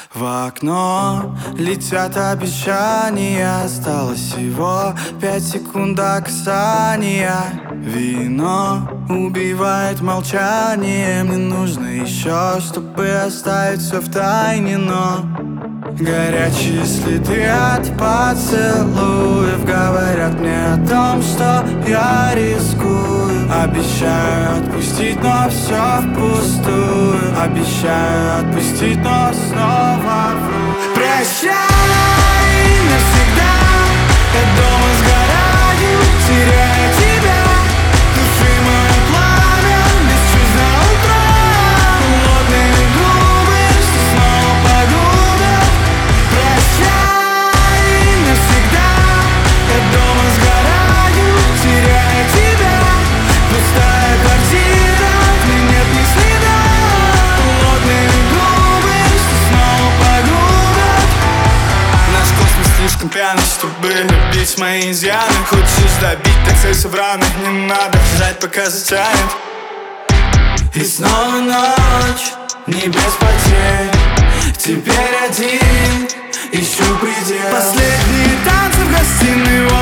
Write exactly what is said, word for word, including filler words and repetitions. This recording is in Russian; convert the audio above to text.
В окно летят обещания. Осталось всего пять секунд до касания. Вино убивает молчание. Мне нужно еще, чтобы оставить все в тайне, но горячие следы от поцелуев говорят мне о том, что я рискую. Обещаю отпустить, но все впустую. Обещаю отпустить, но снова вру. Прощай навсегда, я дома сгораю, теряя тебя. Души мое пламя, без чувств до утра. Холодные губы, что снова погубят. Прощай навсегда, я дома сгораю, теряя тебя. Пустая квартира, в ней нет ни следа. Холодные губы, что снова погубят. Наш космос слишком пьяный, чтобы любить мои изъяны. Хочешь добить, так целься в раны. Не надо ждать, пока затянет. И снова ночь, не без потерь. Теперь один, ищу предел. Последние танцы в гостиной.